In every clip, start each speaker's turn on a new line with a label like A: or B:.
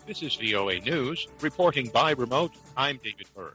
A: This is VOA News, reporting by remote. I'm David Berg.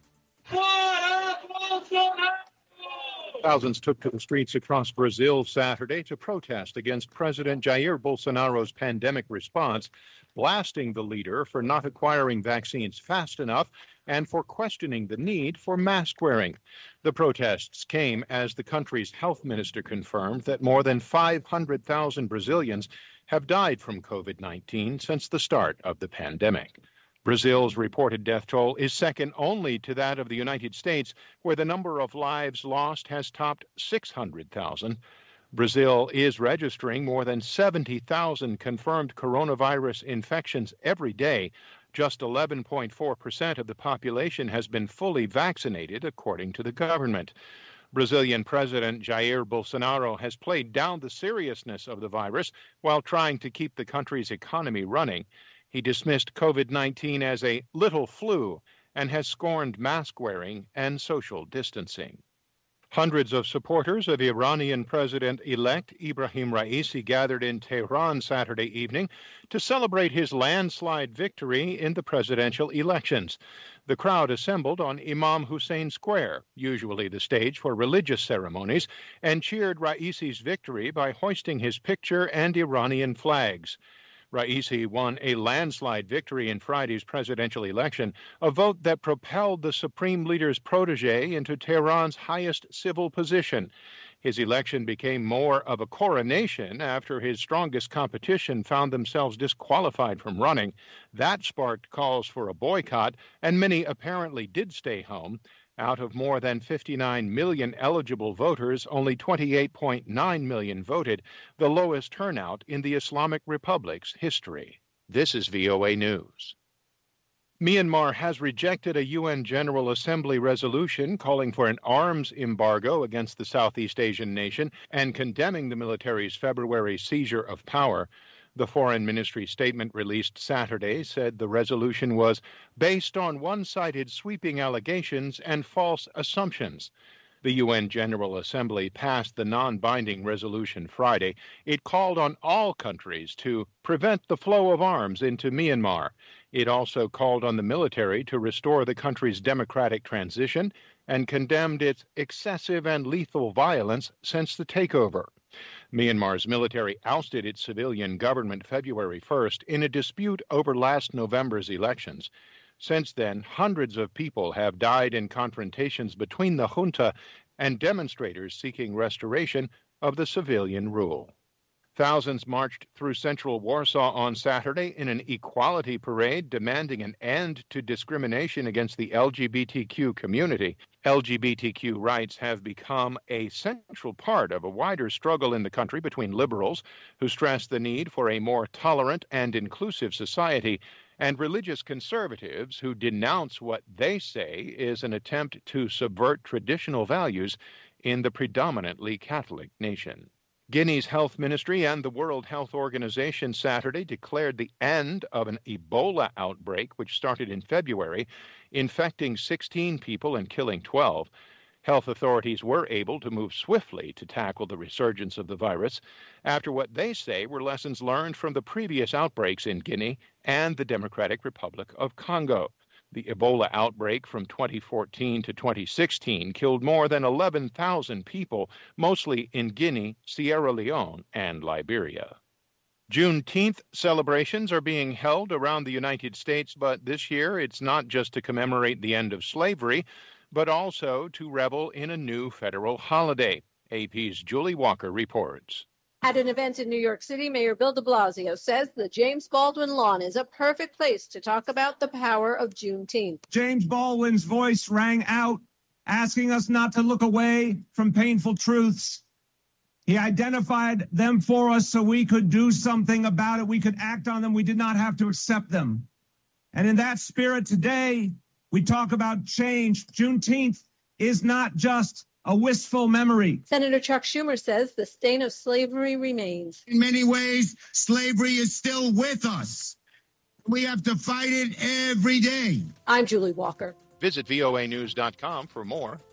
A: Thousands took to the streets across Brazil Saturday to protest against President Jair Bolsonaro's pandemic response, blasting the leader for not acquiring vaccines fast enough and for questioning the need for mask wearing. The protests came as the country's health minister confirmed that more than 500,000 Brazilians have died from COVID-19 since the start of the pandemic. Brazil's reported death toll is second only to that of the United States, where the number of lives lost has topped 600,000. Brazil is registering more than 70,000 confirmed coronavirus infections every day. Just 11.4% of the population has been fully vaccinated, according to the government. Brazilian President Jair Bolsonaro has played down the seriousness of the virus while trying to keep the country's economy running. He dismissed COVID-19 as a little flu and has scorned mask wearing and social distancing. Hundreds of supporters of Iranian President-elect Ibrahim Raisi gathered in Tehran Saturday evening to celebrate his landslide victory in the presidential elections. The crowd assembled on Imam Hussein Square, usually the stage for religious ceremonies, and cheered Raisi's victory by hoisting his picture and Iranian flags. Raisi won a landslide victory in Friday's presidential election, a vote that propelled the supreme leader's protege into Tehran's highest civil position. His election became more of a coronation after his strongest competition found themselves disqualified from running. That sparked calls for a boycott, and many apparently did stay home. Out of more than 59 million eligible voters, only 28.9 million voted, the lowest turnout in the Islamic Republic's history. This is VOA News. Myanmar has rejected a UN General Assembly resolution calling for an arms embargo against the Southeast Asian nation and condemning the military's February seizure of power. The Foreign Ministry statement released Saturday said the resolution was based on one-sided sweeping allegations and false assumptions. The UN General Assembly passed the non-binding resolution Friday. It called on all countries to prevent the flow of arms into Myanmar. It also called on the military to restore the country's democratic transition and condemned its excessive and lethal violence since the takeover. Myanmar's military ousted its civilian government February 1st in a dispute over last November's elections. Since then, hundreds of people have died in confrontations between the junta and demonstrators seeking restoration of the civilian rule. Thousands marched through central Warsaw on Saturday in an equality parade demanding an end to discrimination against the LGBTQ community. LGBTQ rights have become a central part of a wider struggle in the country between liberals, who stress the need for a more tolerant and inclusive society, and religious conservatives who denounce what they say is an attempt to subvert traditional values in the predominantly Catholic nation. Guinea's health ministry and the World Health Organization Saturday declared the end of an Ebola outbreak, which started in February, infecting 16 people and killing 12. Health authorities were able to move swiftly to tackle the resurgence of the virus after what they say were lessons learned from the previous outbreaks in Guinea and the Democratic Republic of Congo. The Ebola outbreak from 2014 to 2016 killed more than 11,000 people, mostly in Guinea, Sierra Leone, and Liberia. Juneteenth celebrations are being held around the United States, but this year it's not just to commemorate the end of slavery, but also to revel in a new federal holiday. AP's Julie Walker reports.
B: At an event in New York City, Mayor Bill de Blasio says the James Baldwin lawn is a perfect place to talk about the power of Juneteenth.
C: James Baldwin's voice rang out, asking us not to look away from painful truths. He identified them for us so we could do something about it. We could act on them. We did not have to accept them. And in that spirit today, we talk about change. Juneteenth is not just a wistful memory.
B: Senator Chuck Schumer says the stain of slavery remains.
D: In many ways, slavery is still with us. We have to fight it every day.
B: I'm Julie Walker.
A: Visit voanews.com for more.